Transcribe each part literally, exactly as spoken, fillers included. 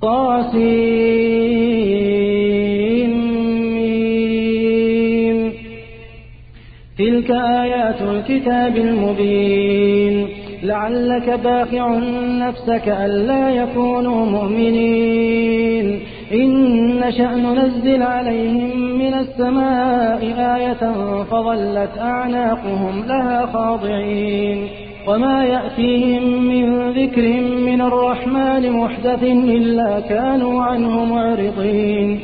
طاسين. تلك آيات الكتاب المبين. لعلك باخع نفسك ألا يكونوا مؤمنين إن نشأ ننزل عليهم من السماء آية فظلت أعناقهم لها خاضعين وما يأتيهم من ذكر من الرحمن محدث إلا كانوا عنه معرضين.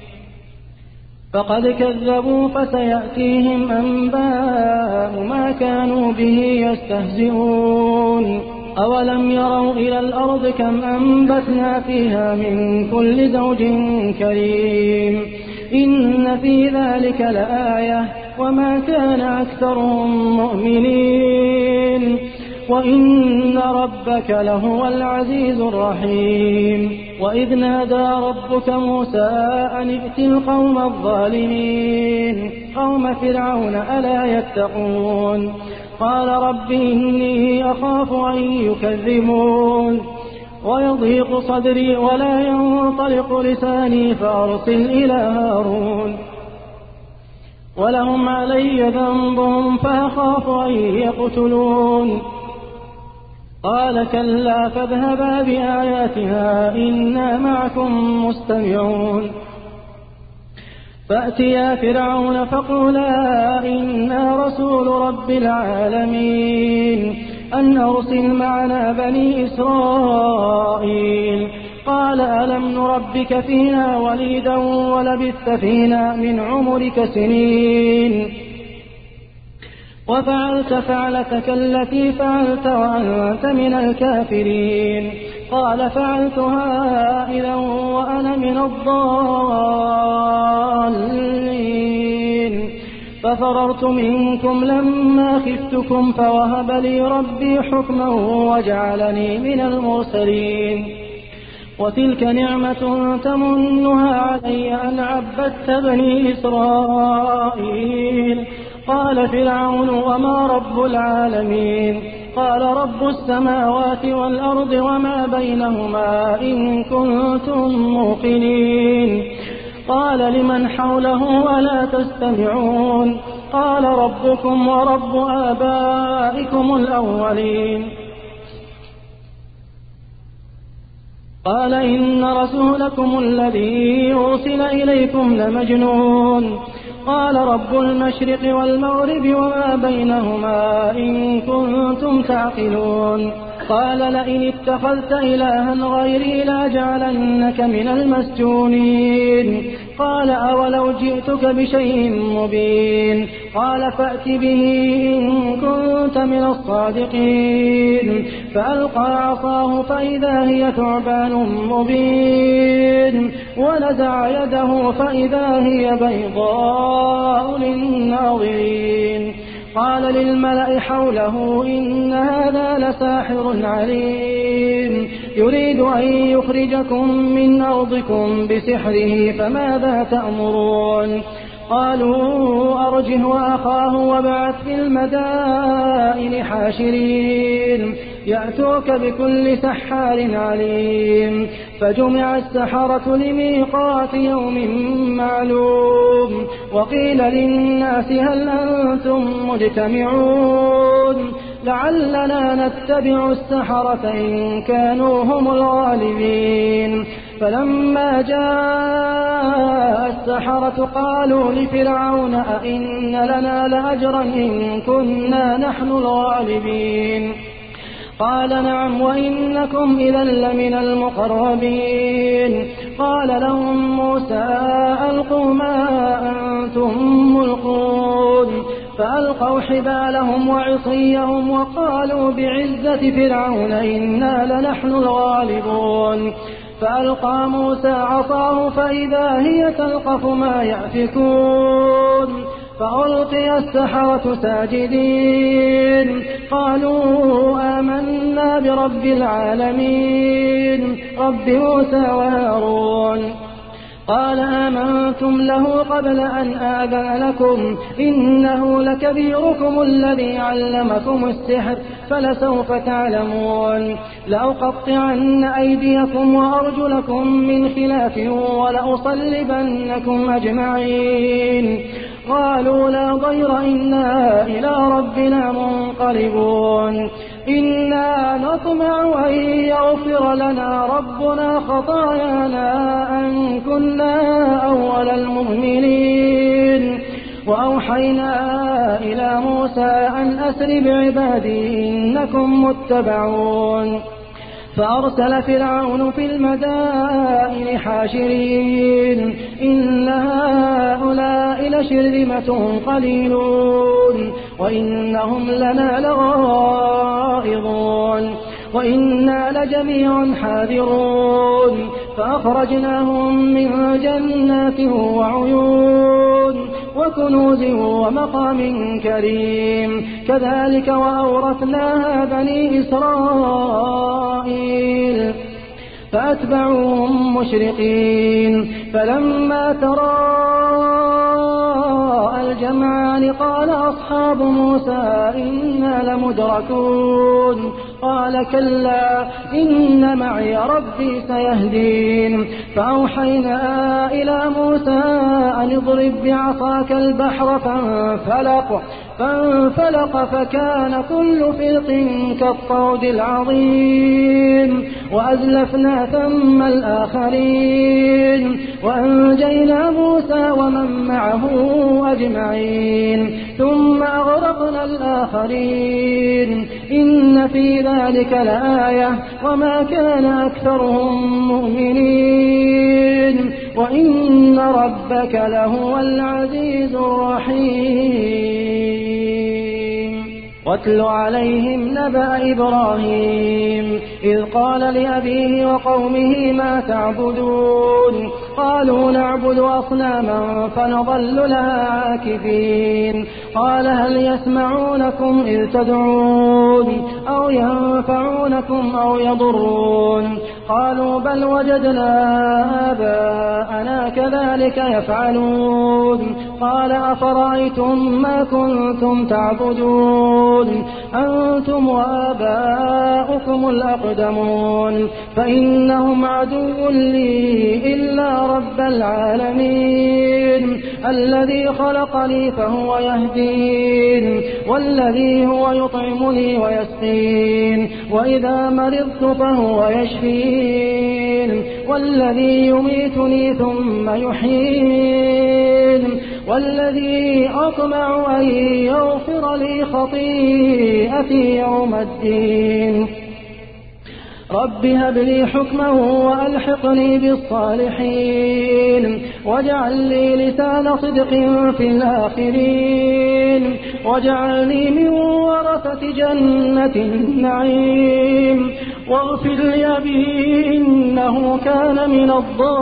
فقد كذبوا فسيأتيهم أنباء ما كانوا به يستهزئون. أولم يروا إلى الأرض كم أنبتنا فيها من كل زوج كريم إن في ذلك لآية وما كان أكثرهم مؤمنين وإن ربك لهو العزيز الرحيم. وإذ نادى ربك موسى أن ائت القوم الظالمين قوم فرعون ألا يتقون قال رب إني أخاف أن يكذبون ويضيق صدري ولا ينطلق لساني فأرسل إلى هارون ولهم علي ذنب فأخاف أن يقتلون. قال كلا فاذهبا بآياتنا إنا معكم مستمعون. فأتيا فرعون فقولا إنا رسول رب العالمين أن أرسل معنا بني إسرائيل. قال ألم نربك فينا وليدا ولبثت فينا من عمرك سنين وفعلت فعلتك التي فعلت وأنت من الكافرين. قال فعلتها إذا وأنا من الضالين ففررت منكم لما خفتكم فوهب لي ربي حكما وجعلني من المرسلين. وتلك نعمة تمنها علي أن عبدت بني إسرائيل. قال فرعون وما رب العالمين قال رب السماوات والأرض وما بينهما إن كنتم موقنين. قال لمن حوله ألا تستمعون قال ربكم ورب آبائكم الأولين. قال إن رسولكم الذي أرسل إليكم لمجنون. قال رب المشرق والمغرب وما بينهما إن كنتم تعقلون. قال لئن اتخذت إلها غيري لأجعلنك من المسجونين. قال أولو جئتك بشيء مبين قال فأت به إن كنت من الصادقين. فألقى عصاه فإذا هي ثعبان مبين ونزع يده فإذا هي بيضاء للناظرين. قال للملأ حوله إن هذا لساحر عليم يريد أن يخرجكم من أرضكم بسحره فماذا تأمرون. قالوا أرجه وأخاه وابعث في المدائن حاشرين يأتوك بكل سحار عليم. فجمع السحرة لميقات يوم معلوم وقيل للناس هل أنتم مجتمعون لعلنا نتبع السحرة إن كانوا هم الغالبين. فلما جاء السحرة قالوا لفرعون أئن لنا لأجرا إن كنا نحن الغالبين. قال نعم وإنكم إذا لمن المقربين. قال لهم موسى ألقوا ما أنتم ملقون. فألقوا حبالهم وعصيهم وقالوا بعزة فرعون إنا لنحن الغالبون. فألقى موسى عصاه فإذا هي تلقف ما يأفكون. فألقي السحرة ساجدين قالوا آمنا برب العالمين رب موسى وهارون. قال آمنتم له قبل أن آذن لكم إنه لكبيركم الذي علمكم السحر فلسوف تعلمون لأقطعن أيديكم وأرجلكم من خلاف ولأصلبنكم أجمعين قالوا لا ضير إنا إلى ربنا منقلبون إنا نطمع أن يغفر لنا ربنا خطايانا أن كنا أول المؤمنين وأوحينا إلى موسى أن أسر بعبادي إنكم متبعون فأرسل فرعون في المدائن حاشرين إن هؤلاء لشرذمة قليلون وإنهم لنا لغائظون وإنا لجميع حاذرون فأخرجناهم من جنات وعيون وكنوز ومقام كريم كذلك وأورثناها بني إسرائيل فأتبعوهم مشرقين فلما تراءى الجمعان قال أصحاب موسى إنا لمدركون قال كلا إن معي ربي سيهدين فأوحينا إلى موسى أن اضرب بعصاك البحر فانفلق فانفلق فكان كل فرق كالطود العظيم وأزلفنا ثم الآخرين وأنجينا موسى ومن معه أجمعين ثم أغرقنا الآخرين إن في ذلك لآية وما كان أكثرهم مؤمنين وإن ربك لهو العزيز الرحيم واتل عليهم نبأ إبراهيم إذ قال لأبيه وقومه ما تعبدون قالوا نعبد أصناما فنظل لها عاكفين قال هل يسمعونكم إذ تدعون أو ينفعونكم أو يضرون قالوا بل وجدنا آباءنا كذلك يفعلون قال أفرأيتم ما كنتم تعبدون أنتم وآباؤكم الأقدمون فإنهم عدو لي إلا رب العالمين الذي خلقني فهو يهدين والذي هو يطعمني ويسقين وإذا مرضت فهو يشفين والذي يميتني ثم يحيين والذي أطمع أن يغفر لي خطيئتي يوم الدين رب هب لي حكما وألحقني بالصالحين واجعل لي لسان صدق في الآخرين واجعلني من ورثة جنة النعيم واغفر لأبي إنه كان من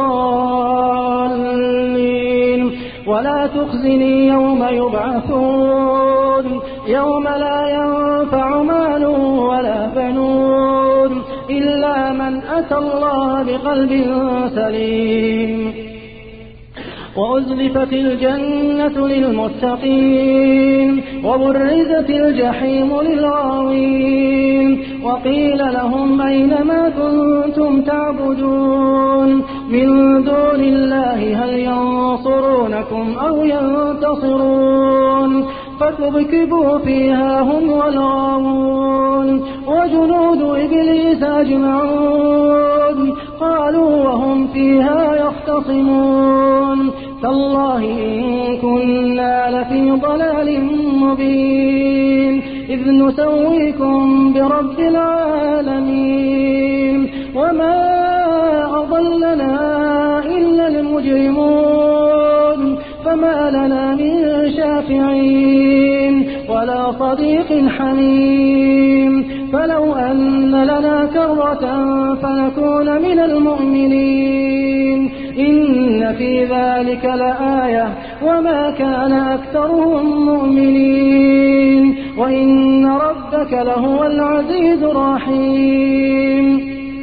الضالين ولا تخزني يوم يبعثون يوم لا ينفع مال ولا بنون إلا من أتى الله بقلب سليم وأزلفت الجنة للمتقين وبرزت الجحيم للغاوين وقيل لهم أين ما كنتم تعبدون من دون الله هل ينصرونكم أو ينتصرون فكبكبوا فيها هم والغاوون وجنود إبليس أجمعون قالوا وهم فيها يختصمون تالله إن كنا لفي ضلال مبين إذ نسويكم برب العالمين وما أضلنا إلا المجرمون فما لنا من شافعين ولا صديق حميم فلو أن لنا كرة فنكون من المؤمنين إن في ذلك لآية وما كان أكثرهم مؤمنين وإن ربك لهو العزيز الرحيم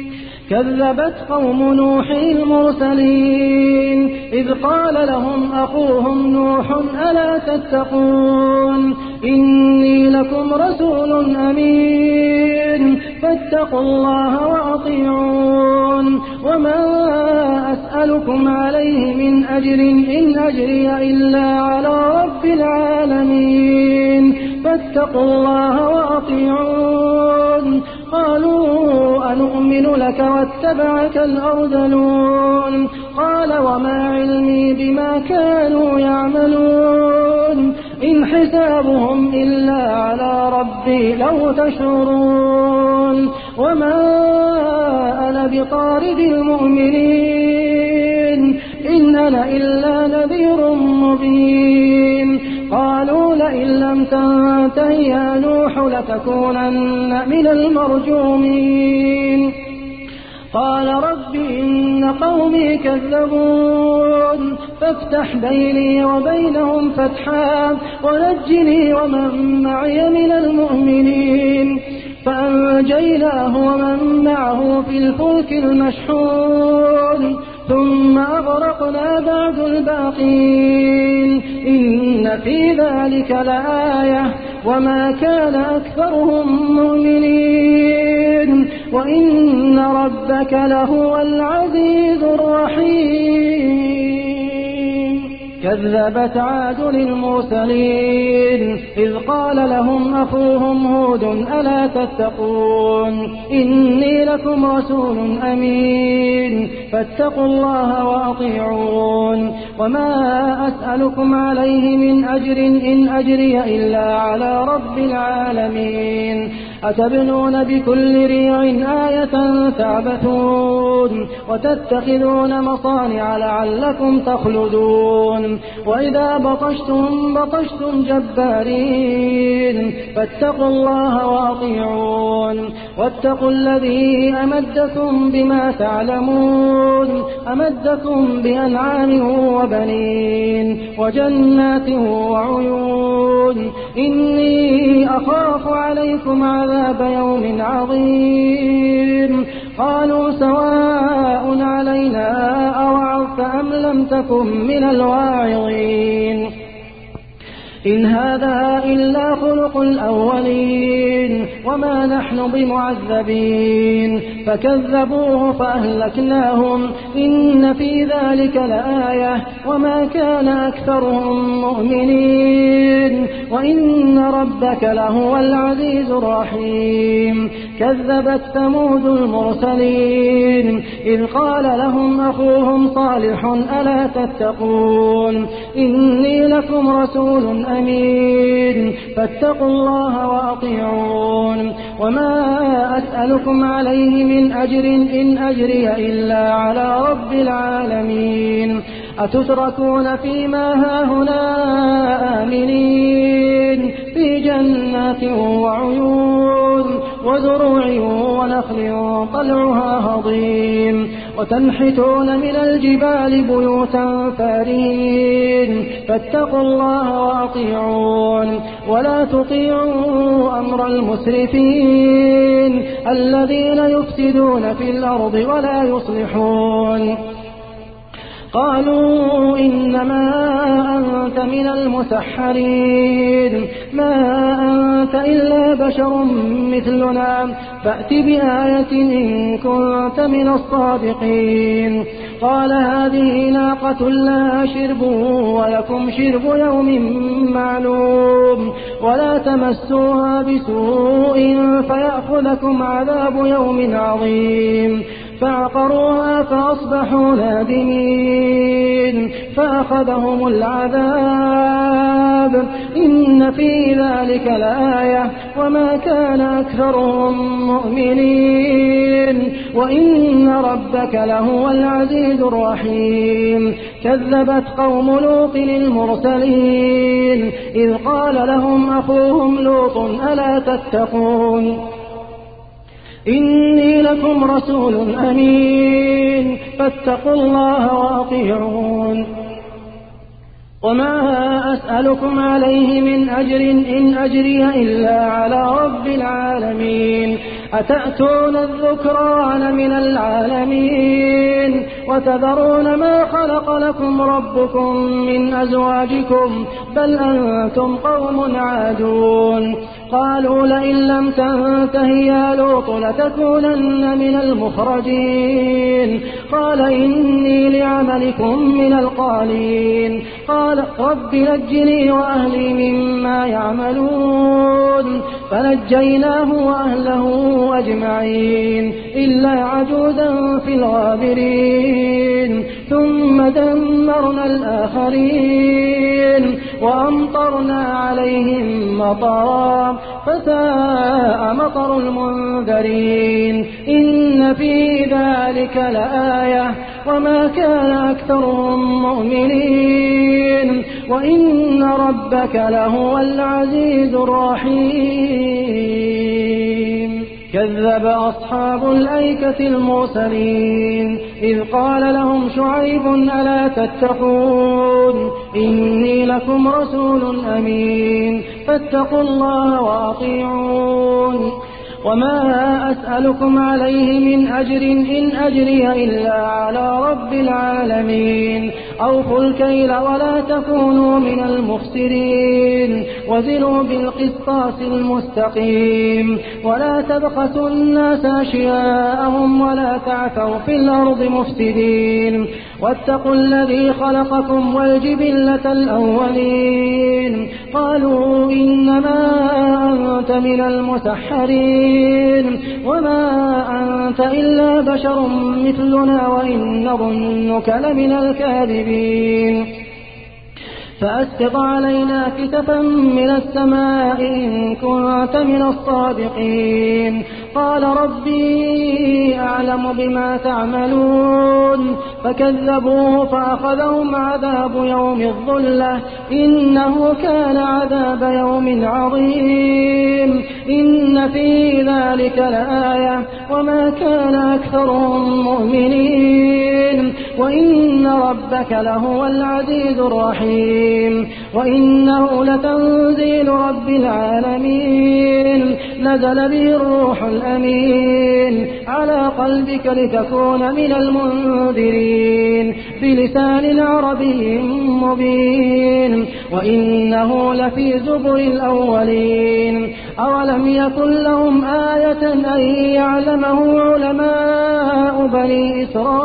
كذبت قوم نوح المرسلين إذ قال لهم أخوهم نوح ألا تتقون إني لكم رسول أمين فاتقوا الله وأطيعون وما أسألكم عليه من أجر إن أجري إلا على رب العالمين فاتقوا الله وأطيعون قالوا أنؤمن لك واتبعك الأرذلون قال وما علمي بما كانوا يعملون إن حسابهم إلا على ربي لو تشعرون وما أنا بطارد المؤمنين إن أنا إلا نذير مبين قالوا لئن لم تنته يا نوح لتكونن من المرجومين قال رب إن قومي كذبون فافتح بيني وبينهم فتحا ونجني ومن معي من المؤمنين فأنجيناه ومن معه في الفلك المشحون ثم أغرقنا بعد الباقين إن في ذلك لآية وما كان أكثرهم مؤمنين وإن ربك لهو العزيز الرحيم كذبت عاد المرسلين إذ قال لهم أخوهم هود ألا تتقون إني لكم رسول أمين فاتقوا الله وأطيعون وما أسألكم عليه من أجر إن أجري إلا على رب العالمين أتبنون بكل ريع آية تعبثون وتتخذون مصانع لعلكم تخلدون وإذا بطشتم بطشتم جبارين فاتقوا الله وأطيعون واتقوا الذي أمدكم بما تعلمون أمدكم بأنعام وبنين وجنات وعيون إني أخاف عليكم عذاب يوم عظيم قالوا سواء علينا أوعظت أم لم تكن من الواعظين إن هذا إلا خلق الأولين وما نحن بمعذبين فكذبوه فأهلكناهم إن في ذلك لآية وما كان أكثرهم مؤمنين وإن ربك لهو العزيز الرحيم كذبت ثمود المرسلين إذ قال لهم أخوهم صالح ألا تتقون إني لكم رسول أمين فاتقوا الله وأطيعون وما أسألكم عليه من أجر إن أجري إلا على رب العالمين أتتركون فيما هاهنا آمنين في جنات وعيون وزروع ونخل طلعها هضيم وتنحتون من الجبال بيوتا فارهين فاتقوا الله وأطيعون ولا تطيعوا أمر المسرفين الذين يفسدون في الأرض ولا يصلحون قالوا إنما أنت من المسحرين ما أنت إلا بشر مثلنا فأت بآية إن كنت من الصادقين قال هذه ناقة لها شرب ولكم شرب يوم معلوم ولا تمسوها بسوء فيأخذكم عذاب يوم عظيم فعقروها فأصبحوا نادمين فأخذهم العذاب إن في ذلك لآية وما كان أكثرهم مؤمنين وإن ربك لهو العزيز الرحيم كذبت قوم لوط المرسلين إذ قال لهم أخوهم لوط ألا تتقون إني لكم رسول أمين فاتقوا الله وأطيعون وما أسألكم عليه من أجر إن أجري إلا على رب العالمين أتأتون الذكران من العالمين وتذرون ما خلق لكم ربكم من أزواجكم بل أنتم قوم عادون قالوا لئن لم تنته يا لوط لتكونن من المخرجين قال إني لعملكم من القالين قال رب نجني وأهلي مما يعملون فنجيناه وأهله أجمعين إلا عجوزا في الغابرين ثم دمرنا الآخرين وأمطرنا عليهم مطرا فساء مطر المنذرين إن في ذلك لآية وما كان أكثرهم مؤمنين وإن ربك لهو العزيز الرحيم كذب أصحاب الأيكة المرسلين إذ قال لهم شعيب ألا تتقون إني لكم رسول أمين فاتقوا الله وأطيعون وما أسألكم عليه من أجر إن أجري إلا على رب العالمين أوفوا الكيل ولا تكونوا من المخسرين وزنوا بالقسطاس المستقيم ولا تبخسوا الناس أشياءهم ولا تعثوا في الأرض مفسدين واتقوا الذي خلقكم والجبلة الأولين قالوا إنما أنت من المسحرين وما أنت إلا بشر مثلنا وإن نظنك لمن الكاذبين فأسقط علينا كسفا من السماء إن كنت من الصادقين قال ربي أعلم بما تعملون فكذبوه فأخذهم عذاب يوم الظلة إنه كان عذاب يوم عظيم إن في ذلك لآية وما كان أكثرهم مؤمنين وإن ربك لهو العزيز الرحيم وإنه لتنزيل رب العالمين نزل به الروح الأمين على قلبك لتكون من المنذرين بلسان عربي مبين وإنه لفي زبر الأولين أولم يكن لهم آية أن يعلمه علماء بني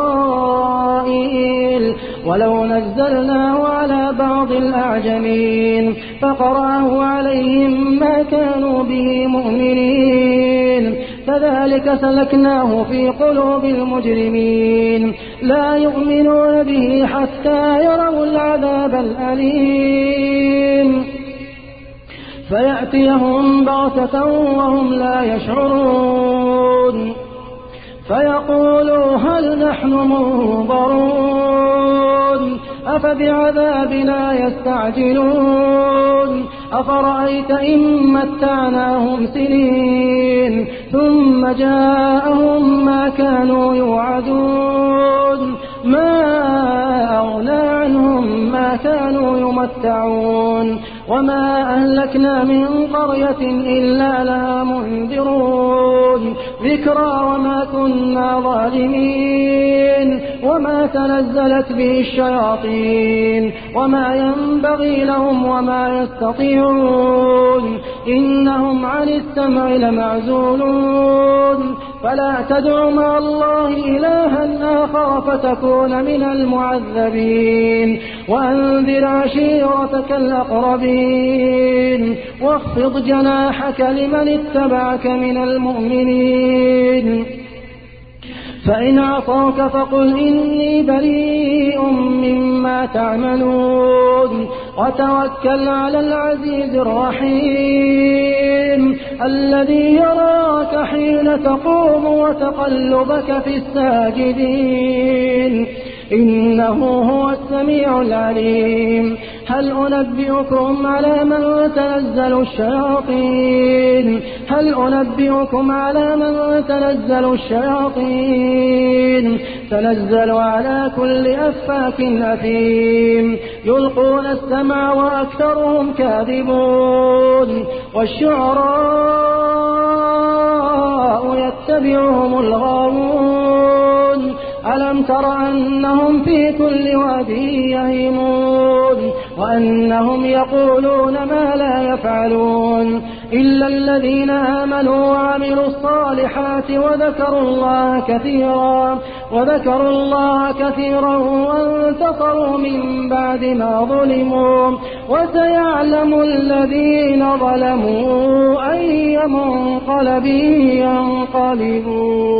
إسرائيل ولو نزلناه على بعض الأعجمين فقرأه عليهم ما كانوا به مؤمنين كذلك سلكناه في قلوب المجرمين لا يؤمنون به حتى يروا العذاب الأليم فيأتيهم بغتة وهم لا يشعرون فيقولوا هل نحن منظرون أفبعذابنا يستعجلون أفرأيت إن متعناهم سنين ثم جاءهم ما كانوا يوعدون ما أغنى عنهم ما كانوا يمتعون وما أهلكنا من قرية إلا لها منذرون ذكرى وما كنا ظالمين وما تنزلت به الشياطين وما ينبغي لهم وما يستطيعون إنهم عن السمع لمعزولون فلا تدع مع الله إلها آخر فتكون من المعذبين وأنذر عشيرتك الأقربين واخفض جناحك لمن اتبعك من المؤمنين فإن عصوك فقل إني بريء مما تعملون وتوكل على العزيز الرحيم الذي يراك حين تقوم وتقلبك في الساجدين إنه هو السميع العليم هل أنبئكم على من تنزل الشياطين هل أنبئكم على من تنزل الشياطين تنزل على كل أفاك أثيم يلقون السمع وأكثرهم كاذبون والشعراء الشعراء يتبعهم الغاوون ألم تر أنهم في كل واد يهيمون وأنهم يقولون ما لا يفعلون إلا الذين آمنوا وعملوا الصالحات وذكروا الله كثيرا وذكروا الله كثيرا وانتصروا من بعد ما ظلموا وسيعلم الذين ظلموا أي منقلب ينقلبون.